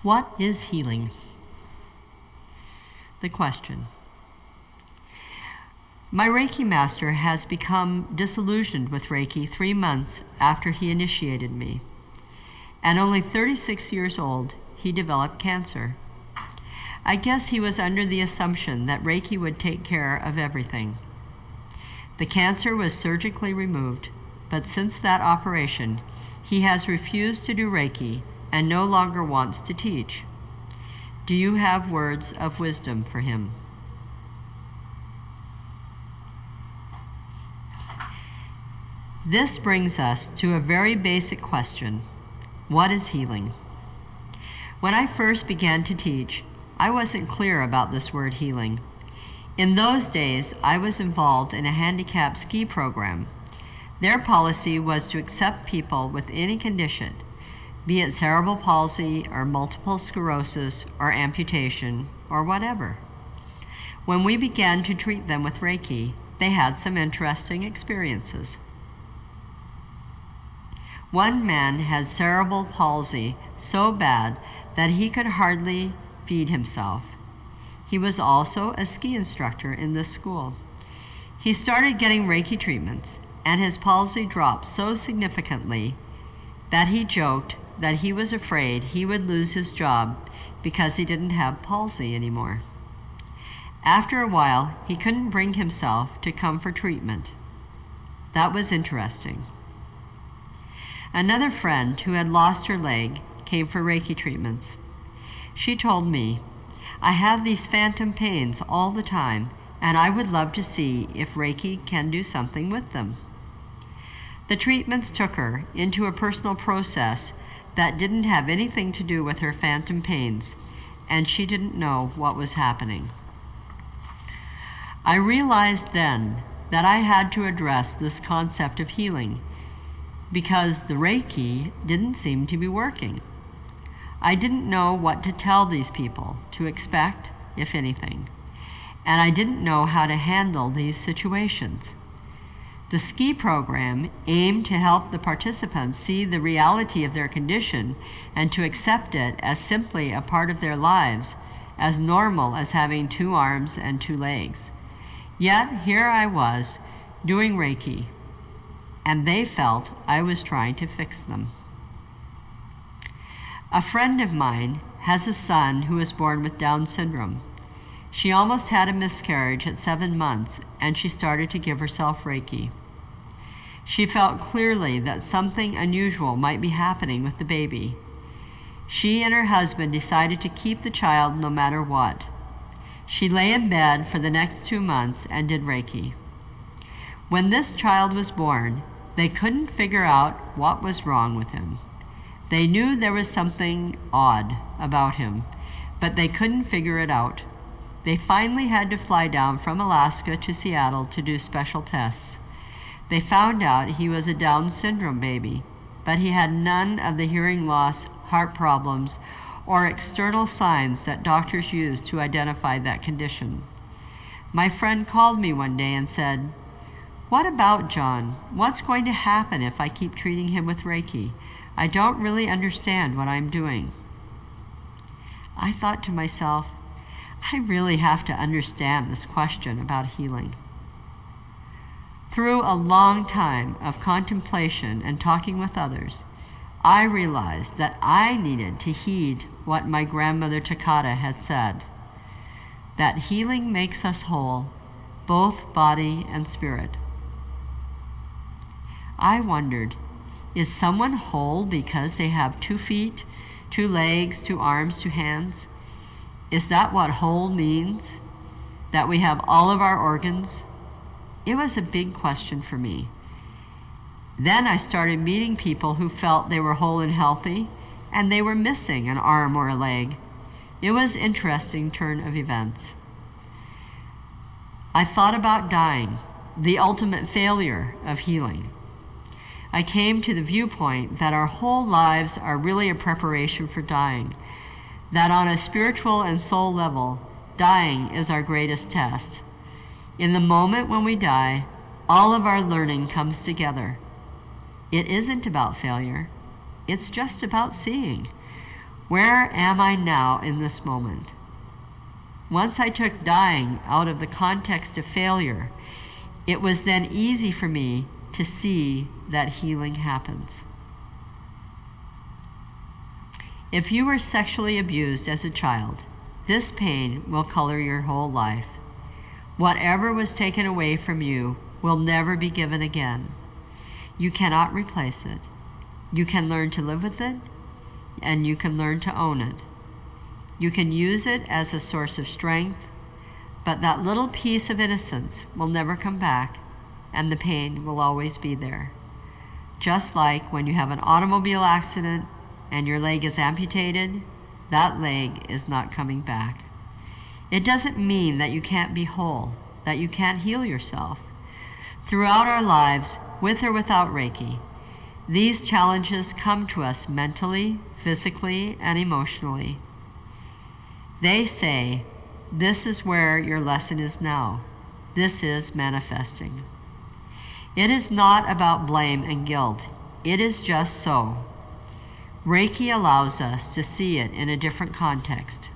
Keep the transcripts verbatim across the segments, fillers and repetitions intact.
What is healing? The question. My Reiki master has become disillusioned with Reiki three months after he initiated me. At only thirty-six years old, he developed cancer. I guess he was under the assumption that Reiki would take care of everything. The cancer was surgically removed, but since that operation, he has refused to do Reiki and no longer wants to teach. Do you have words of wisdom for him? This brings us to a very basic question. What is healing? When I first began to teach, I wasn't clear about this word healing. In those days, I was involved in a handicap ski program. Their policy was to accept people with any condition, be it cerebral palsy or multiple sclerosis or amputation or whatever. When we began to treat them with Reiki, they had some interesting experiences. One man had cerebral palsy so bad that he could hardly feed himself. He was also a ski instructor in this school. He started getting Reiki treatments, and his palsy dropped so significantly that he joked that he was afraid he would lose his job because he didn't have palsy anymore. After a while, he couldn't bring himself to come for treatment. That was interesting. Another friend who had lost her leg came for Reiki treatments. She told me, "I have these phantom pains all the time, and I would love to see if Reiki can do something with them." The treatments took her into a personal process that didn't have anything to do with her phantom pains, and she didn't know what was happening. I realized then that I had to address this concept of healing because the Reiki didn't seem to be working. I didn't know what to tell these people to expect, if anything, and I didn't know how to handle these situations. The ski program aimed to help the participants see the reality of their condition and to accept it as simply a part of their lives, as normal as having two arms and two legs. Yet here I was doing Reiki, and they felt I was trying to fix them. A friend of mine has a son who was born with Down syndrome. She almost had a miscarriage at seven months, and she started to give herself Reiki. She felt clearly that something unusual might be happening with the baby. She and her husband decided to keep the child no matter what. She lay in bed for the next two months and did Reiki. When this child was born, they couldn't figure out what was wrong with him. They knew there was something odd about him, but they couldn't figure it out. They finally had to fly down from Alaska to Seattle to do special tests. They found out he was a Down syndrome baby, but he had none of the hearing loss, heart problems, or external signs that doctors use to identify that condition. My friend called me one day and said, "What about John? What's going to happen if I keep treating him with Reiki? I don't really understand what I'm doing." I thought to myself, I really have to understand this question about healing. Through a long time of contemplation and talking with others, I realized that I needed to heed what my grandmother Takata had said, that healing makes us whole, both body and spirit. I wondered, is someone whole because they have two feet, two legs, two arms, two hands? Is that what whole means? That we have all of our organs? It was a big question for me. Then I started meeting people who felt they were whole and healthy, and they were missing an arm or a leg. It was an interesting turn of events. I thought about dying, the ultimate failure of healing. I came to the viewpoint that our whole lives are really a preparation for dying, that on a spiritual and soul level, dying is our greatest test. In the moment when we die, all of our learning comes together. It isn't about failure. It's just about seeing. Where am I now in this moment? Once I took dying out of the context of failure, it was then easy for me to see that healing happens. If you were sexually abused as a child, this pain will color your whole life. Whatever was taken away from you will never be given again. You cannot replace it. You can learn to live with it, and you can learn to own it. You can use it as a source of strength, but that little piece of innocence will never come back, and the pain will always be there. Just like when you have an automobile accident and your leg is amputated, that leg is not coming back. It doesn't mean that you can't be whole, that you can't heal yourself. Throughout our lives, with or without Reiki, these challenges come to us mentally, physically, and emotionally. They say, this is where your lesson is now. This is manifesting. It is not about blame and guilt. It is just so. Reiki allows us to see it in a different context.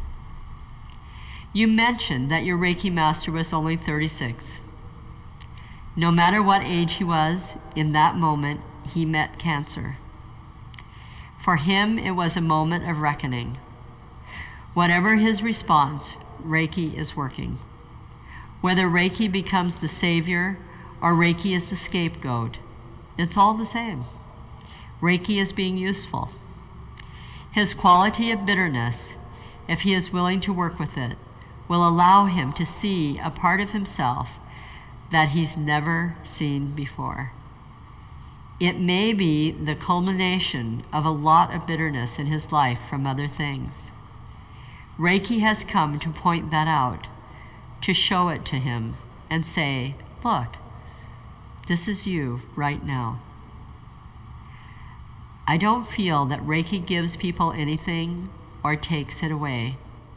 You mentioned that your Reiki master was only thirty-six. No matter what age he was, in that moment, he met cancer. For him, it was a moment of reckoning. Whatever his response, Reiki is working. Whether Reiki becomes the savior or Reiki is the scapegoat, it's all the same. Reiki is being useful. His quality of bitterness, if he is willing to work with it, will allow him to see a part of himself that he's never seen before. It may be the culmination of a lot of bitterness in his life from other things. Reiki has come to point that out, to show it to him and say, look, this is you right now. I don't feel that Reiki gives people anything or takes it away.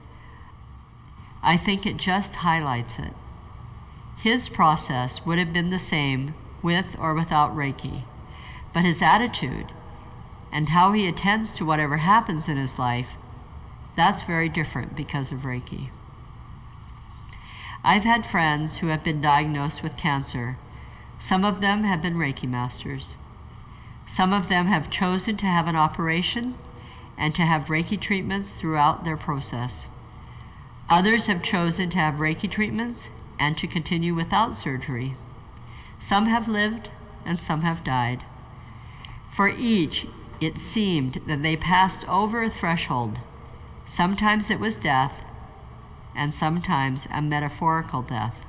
I think it just highlights it. His process would have been the same with or without Reiki, but his attitude and how he attends to whatever happens in his life, that's very different because of Reiki. I've had friends who have been diagnosed with cancer. Some of them have been Reiki masters. Some of them have chosen to have an operation and to have Reiki treatments throughout their process. Others have chosen to have Reiki treatments and to continue without surgery. Some have lived and some have died. For each, it seemed that they passed over a threshold. Sometimes it was death, and sometimes a metaphorical death.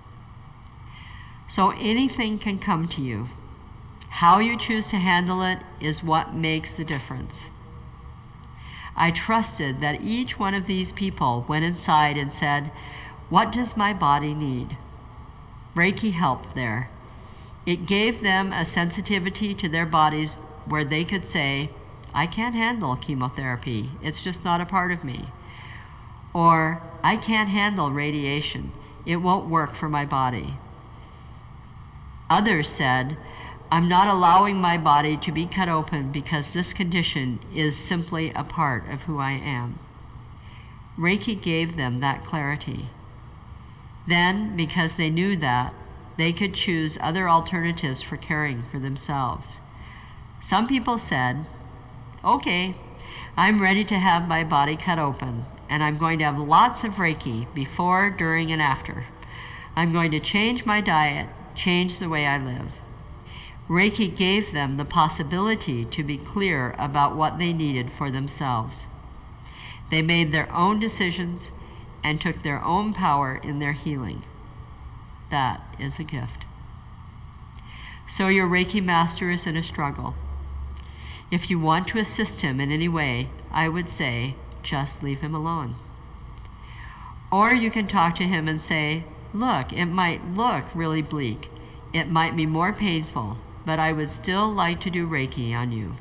So anything can come to you. How you choose to handle it is what makes the difference. I trusted that each one of these people went inside and said, what does my body need? Reiki helped there. It gave them a sensitivity to their bodies where they could say, I can't handle chemotherapy. It's just not a part of me. Or, I can't handle radiation. It won't work for my body. Others said, I'm not allowing my body to be cut open because this condition is simply a part of who I am. Reiki gave them that clarity. Then, because they knew that, they could choose other alternatives for caring for themselves. Some people said, okay, I'm ready to have my body cut open, and I'm going to have lots of Reiki before, during, and after. I'm going to change my diet, change the way I live. Reiki gave them the possibility to be clear about what they needed for themselves. They made their own decisions and took their own power in their healing. That is a gift. So your Reiki master is in a struggle. If you want to assist him in any way, I would say, just leave him alone. Or you can talk to him and say, look, it might look really bleak. It might be more painful, but I would still like to do Reiki on you.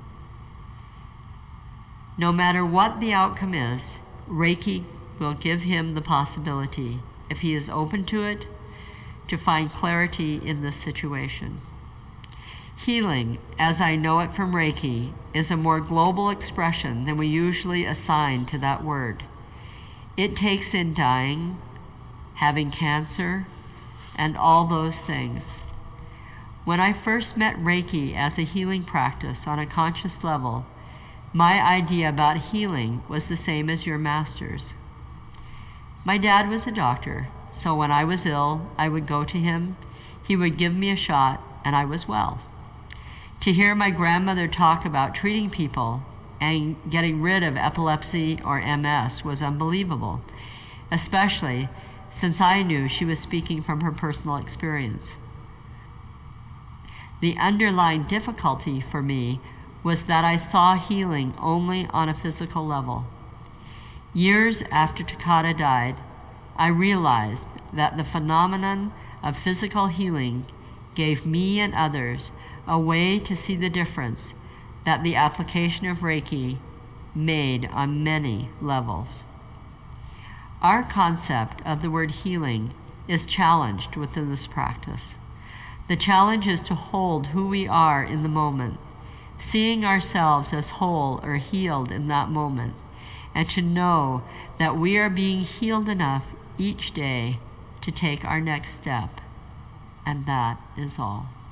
No matter what the outcome is, Reiki will give him the possibility, if he is open to it, to find clarity in this situation. Healing, as I know it from Reiki, is a more global expression than we usually assign to that word. It takes in dying, having cancer, and all those things. When I first met Reiki as a healing practice on a conscious level, my idea about healing was the same as your master's. My dad was a doctor, so when I was ill, I would go to him, he would give me a shot, and I was well. To hear my grandmother talk about treating people and getting rid of epilepsy or M S was unbelievable, especially since I knew she was speaking from her personal experience. The underlying difficulty for me was that I saw healing only on a physical level. Years after Takata died, I realized that the phenomenon of physical healing gave me and others a way to see the difference that the application of Reiki made on many levels. Our concept of the word healing is challenged within this practice. The challenge is to hold who we are in the moment, seeing ourselves as whole or healed in that moment, and to know that we are being healed enough each day to take our next step. And that is all.